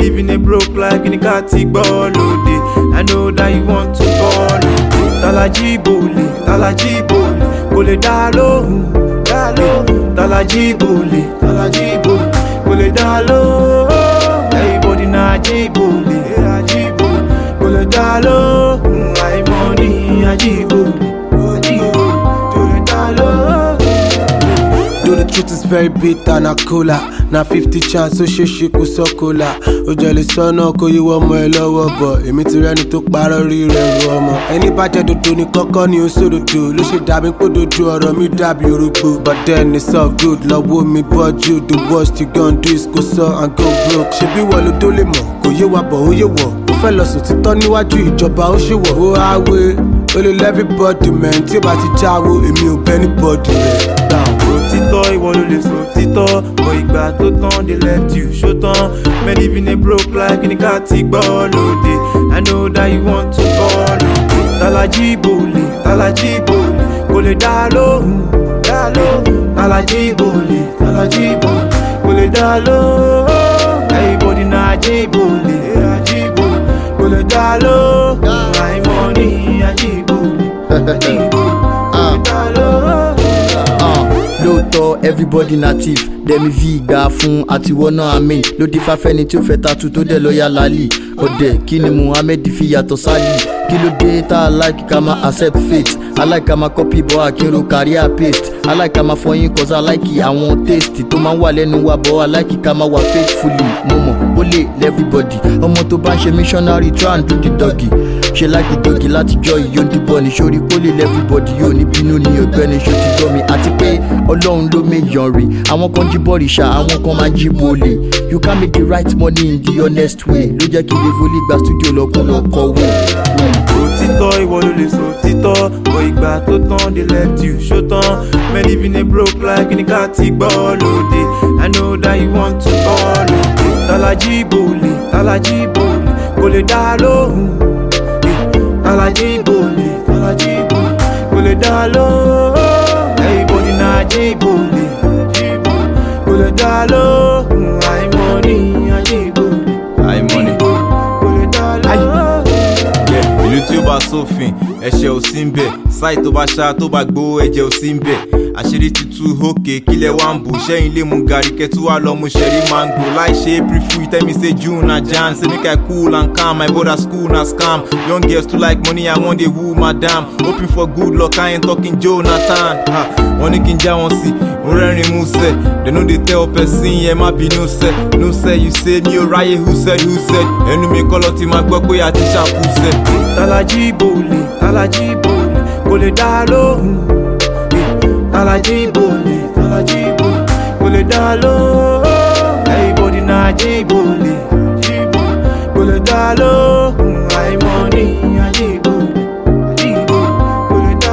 living a broke life in the Katik ball day. I know that you want to ball. Talaji boli, kole dalo, Talaji boli, kole dalo. Everybody na jiboli, kole dalo. My money, ajiboli, kole dalo. Though the truth is very bitter na cola. Na 50 chance so she kò sọ cola. Ó jẹ̀lẹ̀ sọ́nà kó yíwọ́ ọmọ ẹ lọ́wọ́ bọ̀. Èmi ti rẹ́ni tó parọ́ rí rẹ̀ ru ọmọ. Ẹni bá jẹ́ dodo ní kọ́kọ́ ni ó sódodo. Ló ṣe dàbí pé dodo ọ̀rọ̀ mi dàbí orógbó. But then it's all good, lọ́wọ́ mi bọ́jú. The worst you gon do is go sọ and go broke. Ṣebí wọ́n ló tó lè mọ̀, kò yé wa bọ̀ ó yé wọ̀. Ó fẹ́ lọ sùn títọ́ níwájú ìjọba ó ṣe wọ̀. Ó háwé, ó lè everybody man. Tí ó bá ti jáwó, èmi ò bẹ́ anybody rẹ̀ down. Òtítọ́ ìwọ ló lè sọ òtítọ́. Bọ̀ ìgbà tó tán they left you ṣó tán. Men living a broke life in the Katik ball day. I know that you want to ball. Talaji boli, kò lè dá lóhùn. Talaji boli, kò lè dá lóhùn. Everybody na jiboli, kò lè dá lóhùn. My money ajiboli, kò lè dá lóhùn. Lóòótọ́ everybody native dẹ̀mí fi ìgbà fún àtiwọ́ náà amen ló dé fáfẹ́ni tí ó fẹ́ tatu tó dẹ̀ lọ́ọ́yà lálì ọ̀dẹ̀ kí ni Muhammed fi yàtọ̀ sálì kí ló dé tá a like ká máa accept fate I like ká máa copy bọ́ àkínro career paste I like ká máa fọyín cause I like àwọn taste tó máa ń wà lẹ́nu wa bọ́ I like ká máa wà faithfully mo mọ̀ ó lè everybody ọmọ tó bá ń ṣe missionary try and do the doggy ṣe like the doggy látijọ́ ìyó ń dìbọn ní sórí pólì everybody yóò ní bínú ní ọgbẹ́ni ṣó ti gbọ́ mi àti pé ọlọ́run ló méyàn rí àwọn kan jí bọ́rìṣà àwọn kan máa jí bolè you can make the right money in the honest way ló jẹ́ kí lè volí gba studio lọ́kùnrin kọ̀wé. Òtítọ́ ìwọ ló lè sọ òtítọ́. Bọ̀ ìgbà tó tán they left you ṣó tán. Men living a broke life in the Katik ball day. I know that you want to ball. Talaji boli, kò lè dá lóhùn. Talaji boli, kò lè dá lóhùn. Everybody na jiboli, kò lè dá lóhùn. My money ajiboli, kò lè dá lóhùn. Ìlú tí ó bá sófin ẹ̀ṣẹ̀ ò sí ń bẹ̀ sáì tó bá ṣá tó bá gbó ẹ̀jẹ̀ ò sí ń bẹ̀ àṣírí tutù òkè kílẹ̀ wá ń bò ṣẹ́yìn lè mú gàrí kẹtù wá lọ mú ṣẹ̀rí mango láì ṣe April fool tell me say June na Jan say make I cool and calm my brother school na scam young girls too like money I wan dey woo madam hoping for good luck I ain't talking Jonathan wọ́n ní kí n já wọn sí mo rẹ́rìn músẹ́ they no dey tell person ẹ má bínú sẹ́ no say you say mi ò ráyè who said ẹnu mi kọ́ lọ ti máa gbọ́ pé àti ṣàkúsẹ́. Talaji boli, kò lè dá lóhùn. Talaji boli, kò lè dá lóhùn. Everybody na jiboli, kò lè dá lóhùn. My money ajiboli, kò lè dá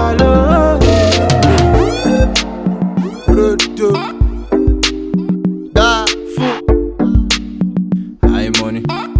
lóhùn. Dá fún. My money.